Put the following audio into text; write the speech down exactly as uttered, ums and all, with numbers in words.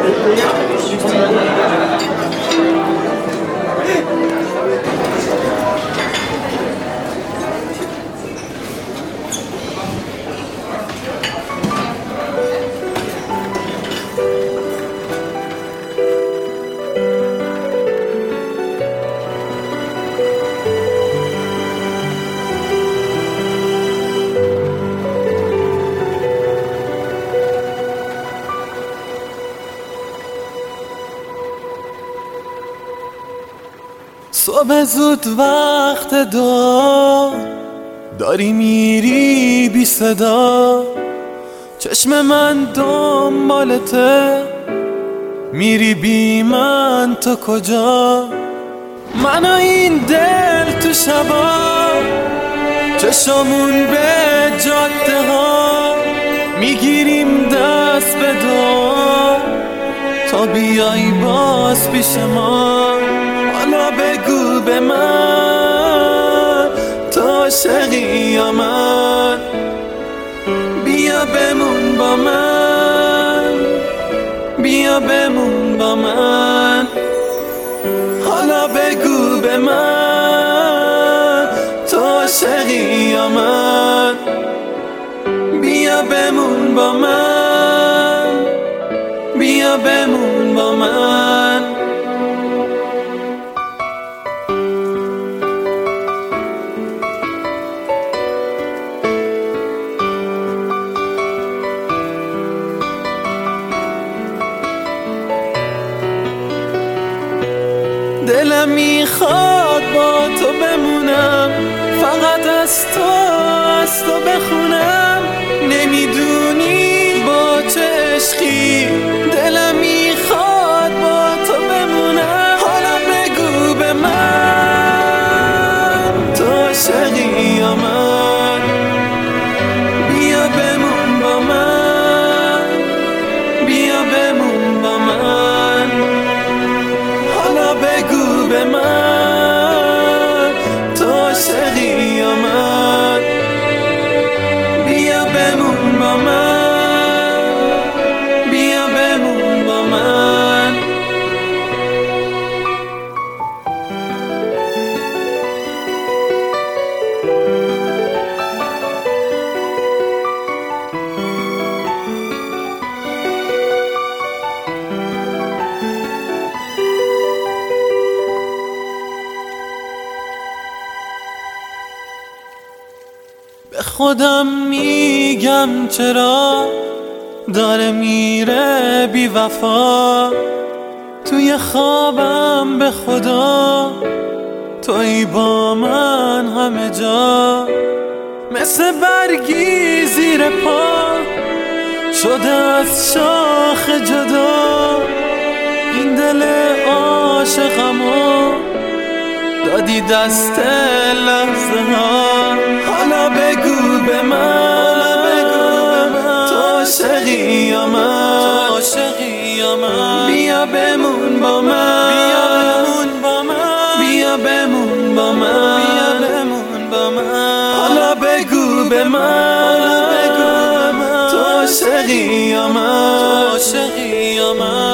صبح زود وقت دو داری میری بی صدا، چشم من دنبالته میری بی من تو کجا؟ من و این دل تو شبا چشمون به جاده ها میگیریم دست به دو تا بیای باز پیش ما. حالا بگو به من تو عاشقی یا من، بیا بمون با من، بیا بمون با من. حالا بگو به من تو عاشقی یا من، بیا بمون با من، بیا بمون با من. دلم میخواد با تو بمونم، فقط از تو از تو بخونم. نمیدونی با چه عشقی دلم میخواد با تو بمونم. حالا بگو به من تو عاشقی یا من، بیا بمون با من، بیا بمون با من. حالا بگو به من تو عاشقی یا من، بیا بمون با من، بیا بمون با من. به خودم میگم چرا داره میره بی وفا، توی خوابم به خدا توی با من همه جا. مثل برگی زیر پا شده از شاخ جدا، این دل عاشقمو دادی دست لحظه ها. حالا بگو به من تو عاشقی یا من، بیا بمون با من، بیا بمون با من. حالا بگو به من تو عاشقی یا من.